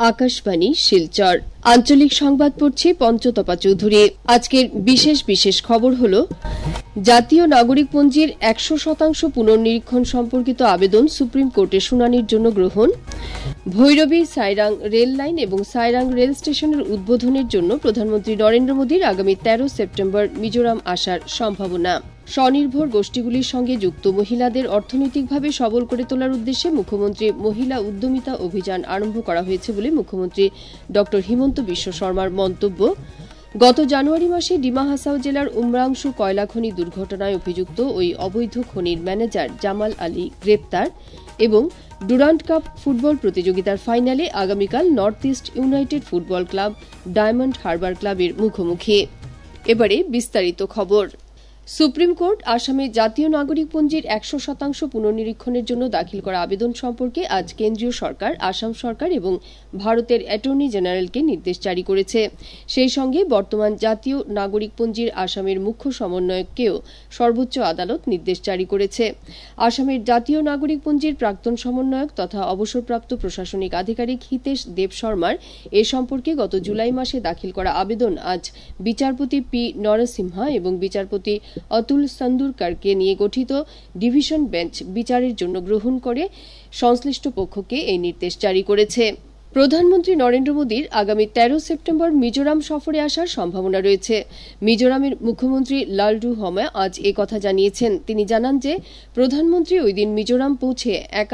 আকাশবাণী শিলচর আঞ্চলিক সংবাদ পড়ছে পঞ্চতপা চৌধুরী। আজকের বিশেষ খবর হল জাতীয় নাগরিকপঞ্জির 100% পুনর্নিরীক্ষণ সম্পর্কিত আবেদন সুপ্রিম কোর্টে শুনানির জন্য গ্রহণ, ভৈরবী সাইরাং রেল লাইন এবং সাইরাং রেল স্টেশনের উদ্বোধনের জন্য প্রধানমন্ত্রী নরেন্দ্র মোদীর আগামী 13 সেপ্টেম্বর মিজোরাম আসার সম্ভাবনা, স্বনির্ভর গোষ্ঠীগুলির সঙ্গে যুক্ত মহিলাদের অর্থনৈতিকভাবে সবল করে তোলার উদ্দেশ্যে মুখ্যমন্ত্রী মহিলা উদ্যমিতা অভিযান আরম্ভ করা হয়েছে বলে মুখ্যমন্ত্রী ড হিমন্ত বিশ্ব শর্মার মন্তব্য, গত জানুয়ারি মাসে ডিমা হাসাও জেলার উমরাংশু কয়লা খনি দুর্ঘটনায় অভিযুক্ত ওই অবৈধ খনির ম্যানেজার জামাল আলী গ্রেপ্তার এবং ডুরান্ড কাপ ফুটবল প্রতিযোগিতার ফাইনালে আগামীকাল north east united football club diamond harbour ক্লাবের মুখোমুখি। এবারে বিস্তারিত খবর। সুপ্রিম কোর্ট আসামে জাতীয় নাগরিকপঞ্জির 100% পুনর্নিরীক্ষণের জন্য দাখিল করা আবেদন সম্পর্কে আজ কেন্দ্রীয় সরকার, আসাম সরকার এবং ভারতের অ্যাটর্নি জেনারেলকে নির্দেশ জারি করেছে। সেই সঙ্গে বর্তমান জাতীয় নাগরিকপঞ্জির আসামের মুখ্য সমন্বয়ককেও সর্বোচ্চ আদালত নির্দেশ জারি করেছে। আসামের জাতীয় নাগরিকপঞ্জির প্রাক্তন সমন্বয়ক তথা অবসরপ্রাপ্ত প্রশাসনিক আধিকারিক হিতেশ দেব শর্মার এ সম্পর্কে গত জুলাই মাসে দাখিল করা আবেদন আজ বিচারপতি পি নরসিমহা এবং বিচারপতি অতুল সন্দুরকারকে নিয়ে গঠিত ডিভিশন বেঞ্চ বিচারের জন্য গ্রহণ করে সংশ্লিষ্ট পক্ষকে এই নির্দেশ জারি করেছে। প্রধানমন্ত্রী নরেন্দ্র মোদীর আগামী 13 সেপ্টেম্বর মিজোরাম সফরে আসার সম্ভাবনা রয়েছে। মিজোরামের মুখ্যমন্ত্রী লালটু হমা আজ কথা জানিয়েছেন। তিনি জানান যে প্রধানমন্ত্রী ওই দিন মিজোরাম পৌঁছে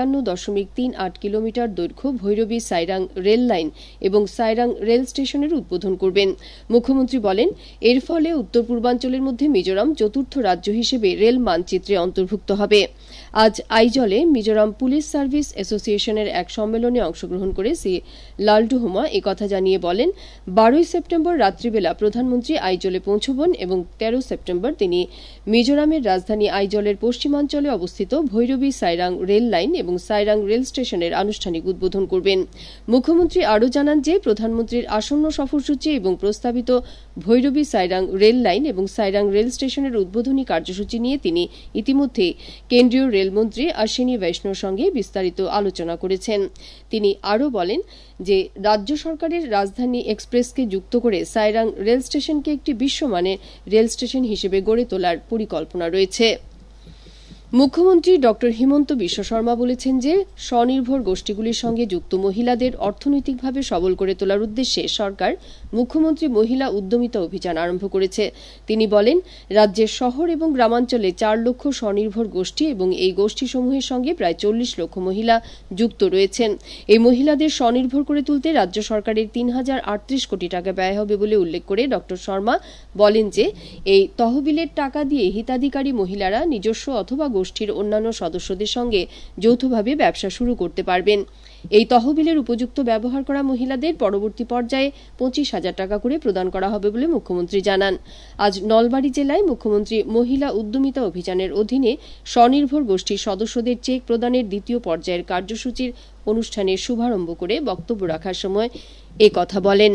51.38 কিলোমিটার দৈর্ঘ্য ভৈরবী সাইরাং রেল লাইন এবং সাইরাং রেল স্টেশনের উদ্বোধন করবেন। মুখ্যমন্ত্রী বলেন, এর ফলে উত্তর পূর্বাঞ্চলের মধ্যে মিজোরাম চতুর্থ রাজ্য হিসেবে রেল মানচিত্রে অন্তর্ভুক্ত হবে। আজ আইজলে মিজোরাম পুলিশ সার্ভিস অ্যাসোসিয়েশনের এক সম্মেলনে অংশগ্রহণ করে শ্রী লালটু হোমা একথা জানিয়ে বলেন, 12 সেপ্টেম্বর রাত্রিবেলা প্রধানমন্ত্রী আইজলে পৌঁছবেন এবং 13 সেপ্টেম্বর তিনি মিজোরামের রাজধানী আইজলের পশ্চিমাঞ্চলে অবস্থিত ভৈরবী সাইরাং রেল লাইন এবং সাইরাং রেল স্টেশনের আনুষ্ঠানিক উদ্বোধন করবেন। মুখ্যমন্ত্রী আরও জানান যে প্রধানমন্ত্রীর আসন্ন সফরসূচি এবং প্রস্তাবিত ভৈরবী সাইরাং রেল লাইন এবং সাইরাং রেল স্টেশনের উদ্বোধনী কার্যসূচি নিয়ে তিনি ইতিমধ্যে কেন্দ্রীয় রেলমন্ত্রী অশ্বিনী বৈষ্ণবের সঙ্গে বিস্তারিত আলোচনা করেছেন। তিনি আরও বলেন যে রাজ্য সরকারের রাজধানী এক্সপ্রেসকে যুক্ত করে সাইরাং রেল স্টেশনকে একটি বিশ্বমানের রেল স্টেশন হিসেবে গড়ে তোলার পরিকল্পনা রয়েছে। মুখ্যমন্ত্রী ড হিমন্ত বিশ্ব শর্মা বলেছেন যে স্বনির্ভর গোষ্ঠীগুলির সঙ্গে যুক্ত মহিলাদের অর্থনৈতিকভাবে সবল করে তোলার উদ্দেশ্যে সরকার মুখ্যমন্ত্রী মহিলা উদ্যমিতা অভিযান আরম্ভ করেছে। তিনি বলেন, রাজ্যের শহর এবং গ্রামাঞ্চলে 4 লক্ষ স্বনির্ভর গোষ্ঠী এবং এই গোষ্ঠীসমূহের সঙ্গে প্রায় 40 লক্ষ মহিলা যুক্ত রয়েছেন। এই মহিলাদের স্বনির্ভর করে তুলতে রাজ্য সরকারের 3038 কোটি টাকা ব্যয় হবে বলে উল্লেখ করে ড শর্মা বলেন যে এই তহবিলের টাকা দিয়ে হিতাধিকারী মহিলারা নিজস্ব অথবা গোষ্ঠীর অন্যান্য সদস্যদের সঙ্গে যৌথভাবে ব্যবসা শুরু করতে পারবেন। এই তহবিলের উপযুক্ত ব্যবহার করা মহিলাদের পরবর্তী পর্যায়ে 25,000 টাকা করে প্রদান করা হবে বলে মুখ্যমন্ত্রী জানান। আজ নলবাড়ী জেলায় মুখ্যমন্ত্রী মহিলা উদ্যমিতা অভিযানের অধীনে স্বনির্ভর গোষ্ঠীর সদস্যদের চেক প্রদানের দ্বিতীয় পর্যায়ের কার্যসূচির অনুষ্ঠানের শুভারম্ভ করে বক্তব্য রাখার সময় একথা বলেন।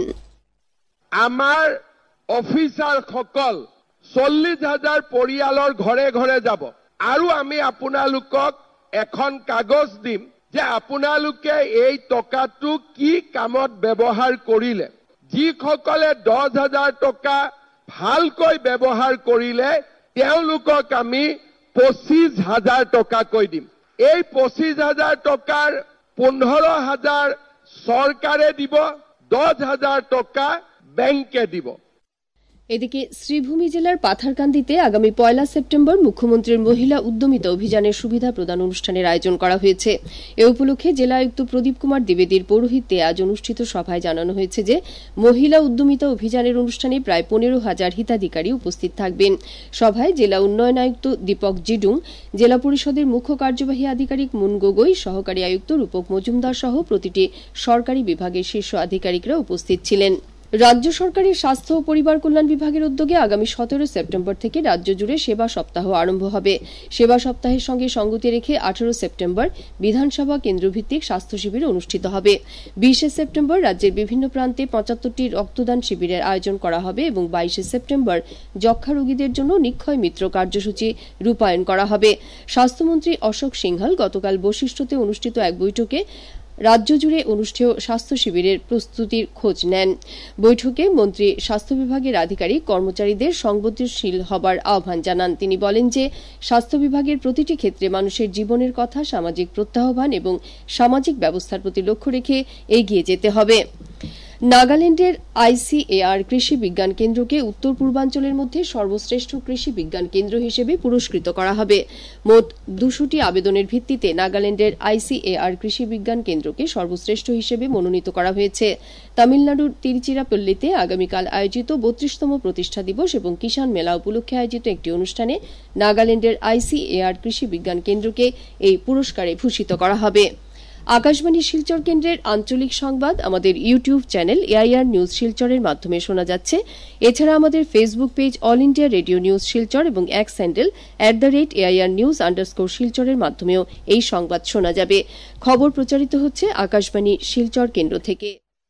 আমার অফিসার সকল 40,000 পৰিয়ালৰ ঘৰে ঘৰে যাব আৰু আমি আপোনালোকক এখন কাগজ দিম যে আপোনালোকে এই টকাটো কি কামত ব্যৱহাৰ কৰিলে। যিসকলে 10,000 টকা ভালকৈ ব্যৱহাৰ কৰিলে তেওঁলোকক আমি 25,000 টকাকৈ দিম। এই 25,000 টকাৰ 15,000 চৰকাৰে দিব, 10,000 টকা ব্যাংকে দিব। এদিকে শ্রীভূমি জেলার পাথারকান্দিতে আগামী 1 সেপ্টেম্বর মুখ্যমন্ত্রীর মহিলা উদ্যমিতা অভিযানের সুবিধা প্রদান অনুষ্ঠানের আয়োজন করা হয়েছে। এ উপলক্ষে জেলা আয়ুক্ত প্রদীপ কুমার দ্বিবেদীর পৌরোহিত্যে আজ অনুষ্ঠিত সভায় জানানো হয়েছে যে মহিলা উদ্যমিতা অভিযানের অনুষ্ঠানে প্রায় 15,000 হিতাধিকারী উপস্থিত থাকবেন। সভায় জেলা উন্নয়ন আয়ুক্ত দীপক জিডুং, জেলা পরিষদের মুখ্য কার্যবাহী আধিকারিক মুন গগৈ, সহকারী আয়ুক্ত রূপক মজুমদার সহ প্রতিটি সরকারি বিভাগের শীর্ষ আধিকারিকরা উপস্থিত ছিলেন। রাজ্য সরকারের স্বাস্থ্য ও পরিবার কল্যাণ বিভাগের উদ্যোগে আগামী 17 সেপ্টেম্বর থেকে রাজ্য জুড়ে সেবা সপ্তাহ আরম্ভ হবে। সেবা সপ্তাহের সঙ্গে সঙ্গতি রেখে 18 সেপ্টেম্বর বিধানসভা কেন্দ্রভিত্তিক স্বাস্থ্য শিবির অনুষ্ঠিত হবে। 20 সেপ্টেম্বর রাজ্যের বিভিন্ন প্রান্তে 75টি রক্তদান শিবিরের আয়োজন করা হবে এবং 22 সেপ্টেম্বর যক্ষ্মা রোগীদের জন্য নিক্ষয় মিত্র কার্যসূচি রূপায়ণ করা হবে। স্বাস্থ্যমন্ত্রী অশোক সিংহাল গতকাল বশিষ্ঠতে অনুষ্ঠিত এক বৈঠকে রাজ্য জুড়ে অনুষ্ঠেয় স্বাস্থ্য শিবিরের প্রস্তুতির খোঁজ নেন। বৈঠকে মন্ত্রী স্বাস্থ্য বিভাগের আধিকারিক কর্মচারীদের সংবেদনশীল হবার আহ্বান জানান। তিনি বলেন যে স্বাস্থ্য বিভাগের প্রতিটি ক্ষেত্রে মানুষের জীবনের কথা, সামাজিক প্রত্যাহ্বান এবং সামাজিক ব্যবস্থার প্রতি লক্ষ্য রেখে এগিয়ে যেতে হবে। নাগাল্যান্ডের ICAR কৃষি বিজ্ঞান কেন্দ্রকে উত্তর পূর্বাঞ্চলের মধ্যে সর্বশ্রেষ্ঠ কৃষি বিজ্ঞান কেন্দ্র হিসেবে পুরস্কৃত করা হবে। মোট 200টি আবেদনের ভিত্তিতে নাগাল্যান্ডের ICAR কৃষি বিজ্ঞান কেন্দ্রকে সর্বশ্রেষ্ঠ হিসেবে মনোনীত করা হয়েছে। তামিলনাড়ুর তিরুচিরাপল্লীতে আগামীকাল আয়োজিত 32তম প্রতিষ্ঠা দিবস এবং কিষাণ মেলা উপলক্ষে আয়োজিত একটি অনুষ্ঠানে নাগাল্যান্ডের ICAR কৃষি বিজ্ঞান কেন্দ্রকে এই পুরস্কারে ভূষিত করা হবে। আকাশবাণী শিলচর কেন্দ্রের আঞ্চলিক সংবাদ আমাদের ইউটিউব চ্যানেল AIR নিউজ শিলচরের মাধ্যমে শোনা যাচ্ছে। এছাড়া আমাদের Facebook page all India radio news Silchar এবং এক্স হ্যান্ডেল @AIR_News_শিলচরের মাধ্যমেও এই সংবাদ শোনা যাবে। খবর প্রচারিত হচ্ছে আকাশবাণী শিলচর কেন্দ্র থেকে।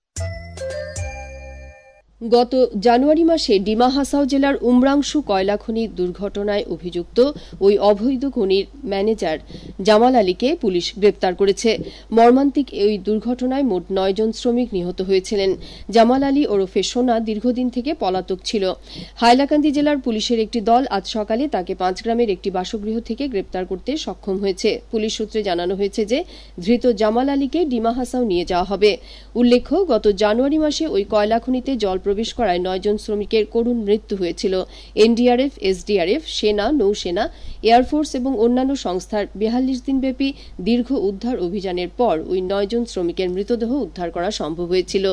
গত জানুয়ারি মাসে ডিমা হাসাও জেলার উমরাংশু কয়লা খনি দুর্ঘটনায় অভিযুক্ত ওই অবৈধ খনির ম্যানেজার জামাল আলীকে পুলিশ গ্রেপ্তার করেছে। মর্মান্তিক ওই দুর্ঘটনায় মোট 9 জন শ্রমিক নিহত হয়েছিলেন। জামাল আলী ওরফে সোনা দীর্ঘদিন থেকে পলাতক ছিল। হাইলাকান্দি জেলার পুলিশের একটি দল আজ সকালে তাকে 5 গ্রামের একটি বাসগৃহ থেকে গ্রেপ্তার করতে সক্ষম হয়েছে। পুলিশ সূত্রে জানানো হয়েছে যে ধৃত জামাল আলীকে ডিমা হাসাও নিয়ে যাওয়া হবে। উল্লেখ্য, গত জানুয়ারি মাসে ওই কয়লা খনিতে জল প্রবেশ করায় 9 জন শ্রমিকের করুণ মৃত্যু হয়েছিল। NDRF, SDRF, সেনা, নৌসেনা, এয়ারফোর্স এবং অন্যান্য সংস্থার 42 দিনব্যাপী দীর্ঘ উদ্ধার অভিযানের পর ওই 9 জন শ্রমিকের মৃতদেহ উদ্ধার করা সম্ভব হয়েছিল।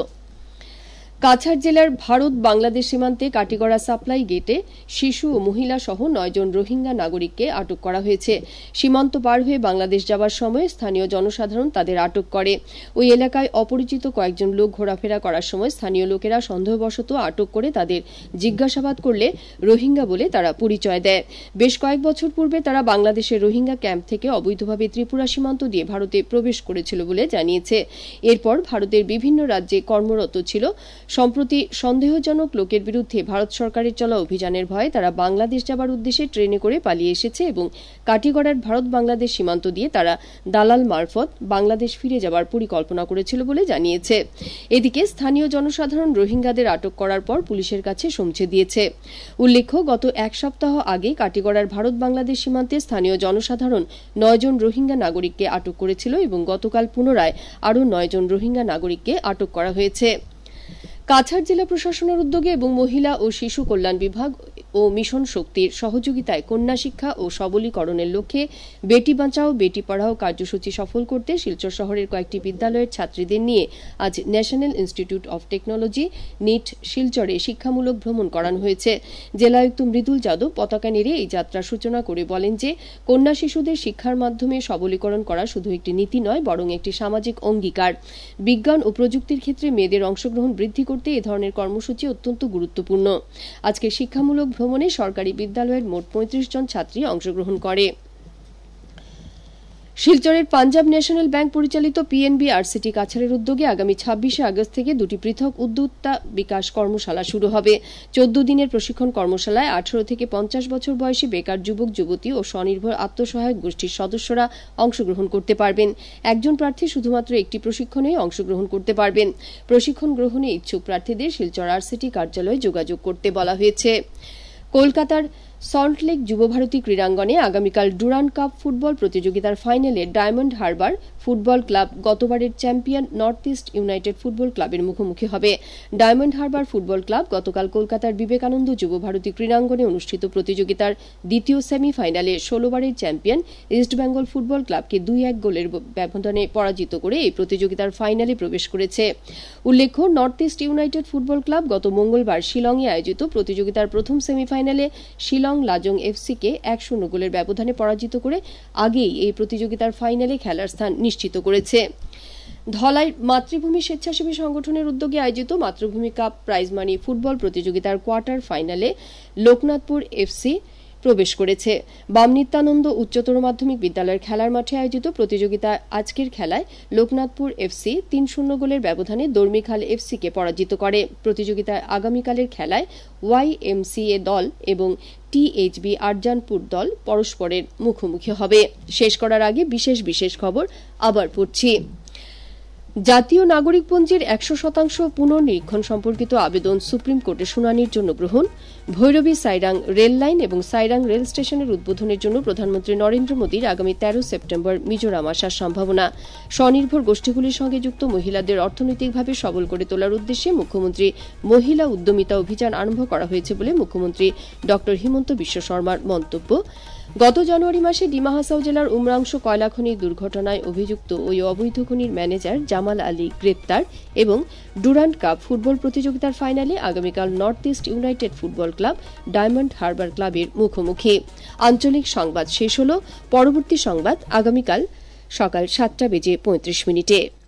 কাছাড় জেলার ভারত বাংলাদেশ সীমান্তে কাটিগড়া সাপ্লাই গেটে শিশু ও মহিলা সহ 9 জন রোহিঙ্গা নাগরিককে আটক করা হয়েছে। সীমান্ত পার হয়ে বাংলাদেশ যাবার সময় স্থানীয় জনসাধারণ তাদের আটক করে। ওই এলাকায় অপরিচিত কয়েকজন লোক ঘোরাফেরা করার সময় স্থানীয় লোকেরা সন্দেহবশত আটক করে তাদের জিজ্ঞাসাবাদ করলে রোহিঙ্গা বলে তারা পরিচয় দেয়। বেশ কয়েক বছর পূর্বে তারা বাংলাদেশের রোহিঙ্গা ক্যাম্প থেকে অবৈধভাবে ত্রিপুরা সীমান্ত দিয়ে ভারতে প্রবেশ করেছিল বলে জানিয়েছে। এরপর ভারতের বিভিন্ন রাজ্যে কর্মরত ছিল। সম্প্রতি সন্দেহজনক লোকের বিরুদ্ধে ভারত সরকারের চলা অভিযানের ভয়ে তারা বাংলাদেশ যাবার উদ্দেশ্যে ট্রেনে করে পালিয়ে এসেছে এবং কাটিগড়ার ভারত বাংলাদেশ সীমান্ত দিয়ে তারা দালাল মারফত বাংলাদেশ ফিরে যাবার পরিকল্পনা করেছিল বলে জানিয়েছে। এদিকে স্থানীয় জনসাধারণ রোহিঙ্গাদের আটক করার পর পুলিশের কাছে সমঝে দিয়েছে। উল্লেখ্য, গত 1 সপ্তাহ আগে কাটিগড়ার ভারত বাংলাদেশ সীমান্তে স্থানীয় জনসাধারণ 9 জন রোহিঙ্গা নাগরিককে আটক করেছিল এবং গতকাল পুনরায় আরও 9 জন রোহিঙ্গা নাগরিককে আটক করা হয়েছে। কাছাড় জেলা প্রশাসনের উদ্যোগে এবং মহিলা ও শিশু কল্যাণ বিভাগ ও মিশন শক্তির সহযোগিতায় কন্যা শিক্ষা ও সবলীকরণের লক্ষ্যে বেটি বাঁচাও বেটি পড়াও কার্যসূচি সফল করতে শিলচর শহরের কয়েকটি বিদ্যালয়ের ছাত্রীদের নিয়ে আজ national institute of technology NIT শিলচরে শিক্ষামূলক ভ্রমণ করানো হয়েছে। জেলায়ুক্ত মৃদুল যাদব পতাকা নেড়ে এই যাত্রার সূচনা করে বলেন যে কন্যা শিশুদের শিক্ষার মাধ্যমে সবলীকরণ করা শুধু একটি নীতি নয়, বরং একটি সামাজিক অঙ্গীকার। বিজ্ঞান ও প্রযুক্তির ক্ষেত্রে মেয়েদের অংশগ্রহণ বৃদ্ধি করতে এ ধরনের কর্মসূচি অত্যন্ত গুরুত্বপূর্ণ। আজকে শিক্ষামূলক ভ্রমণে সরকারি বিদ্যালয়ের মোট 35 জন ছাত্রী অংশগ্রহণ করে। শিলচরের পাঞ্জাব ন্যাশনাল ব্যাংক পরিচালিত PNB RCT কাছাড়ের উদ্যোগে আগামী 26 আগস্ট থেকে 2টি পৃথক উদ্যোক্তা বিকাশ কর্মশালা শুরু হবে। 14 দিনের প্রশিক্ষণ কর্মশালায় 18 থেকে 50 বছর বয়সী বেকার যুবক যুবতী ও স্বনির্ভর আত্মসহায়ক গোষ্ঠীর সদস্যরা অংশগ্রহণ করতে পারবেন। একজন প্রার্থী শুধুমাত্র একটি প্রশিক্ষণেই অংশগ্রহণ করতে পারবেন। প্রশিক্ষণ গ্রহণে ইচ্ছুক প্রার্থীদের শিলচর RCT কার্যালয়ে যোগাযোগ করতে বলা হয়েছে। কলকাতার সল্টলেক যুবভারতী ক্রীড়াঙ্গনে আগামীকাল ডুরান্ড কাপ ফুটবল প্রতিযোগিতার ফাইনালে ডায়মন্ড হারবার ফুটবল ক্লাব গতবারের champion north east united football ক্লাবের মুখোমুখি হবে। ডায়মন্ড হারবার ফুটবল ক্লাব গতকাল কলকাতার বিবেকানন্দ যুবভারতী ক্রীড়াঙ্গনে অনুষ্ঠিত প্রতিযোগিতার দ্বিতীয় সেমিফাইনালে 16বারের চ্যাম্পিয়ন ইস্টবেঙ্গল ফুটবল ক্লাবকে 2-1 গোলের ব্যবধানে পরাজিত করে এই প্রতিযোগিতার ফাইনালে প্রবেশ করেছে। উল্লেখ্য, north east united football club গত মঙ্গলবার শিলংয়ে আয়োজিত প্রতিযোগিতার প্রথম সেমিফাইনালে শিলং লাজং FC-কে 1-0 গোলের ব্যবধানে পরাজিত করে আগেই এই প্রতিযোগিতার ফাইনালে খেলার স্থান নিশ্চিত করেছে। ধলাই মাতৃভূমি স্বেচ্ছাসেবী সংগঠনের উদ্যোগে আয়োজিত Matribhumi cup prize money football প্রতিযোগিতার কোয়ার্টার ফাইনালে লোকনাথপুর FC প্রবেশ করেছে। বামনিত্যানন্দ উচ্চতর মাধ্যমিক বিদ্যালয়ের খেলার মাঠে আয়োজিত প্রতিযোগিতায় আজকের খেলায় লোকনাথপুর FC 3-0 গোলের ব্যবধানে দর্মিখাল FC-কে পরাজিত করে। প্রতিযোগিতায় আগামীকালের খেলায় YMCA দল এবং THB আরজানপুর দল পরস্পরের মুখোমুখি হবে। শেষ করার আগে বিশেষ খবর আবার পড়ছি। জাতীয় নাগরিকপঞ্জির ১০০% পুনর্নিরীক্ষণ সম্পর্কিত আবেদন সুপ্রিম কোর্টে শুনানির জন্য গ্রহণ, ভৈরবী সাইরাং রেল লাইন এবং সাইরাং রেল স্টেশনের উদ্বোধনের জন্য প্রধানমন্ত্রী নরেন্দ্র মোদীর আগামী ১৩ সেপ্টেম্বর মিজোরাম আসার সম্ভাবনা, স্বনির্ভর গোষ্ঠীগুলির সঙ্গে যুক্ত মহিলাদের অর্থনৈতিকভাবে সবল করে তোলার উদ্দেশ্যে মুখ্যমন্ত্রী মহিলা উদ্যমিতা অভিযান আরম্ভ করা হয়েছে বলে মুখ্যমন্ত্রী ড হিমন্ত বিশ্ব শর্মার মন্তব্য। গত জানুয়ারি মাসে ডিমা হাসাও জেলার উমরাংশ কয়লা খনির দুর্ঘটনায় অভিযুক্ত ওই অবৈধ খনির ম্যানেজার জামাল আলী গ্রেপ্তার এবং ডুরান্ড কাপ ফুটবল প্রতিযোগিতার ফাইনালে আগামীকাল north east united football club diamond harbour ক্লাবের মুখোমুখি। আঞ্চলিক সংবাদ শেষ হল। পরবর্তী সংবাদ আগামীকাল সকাল ৭:৩৫।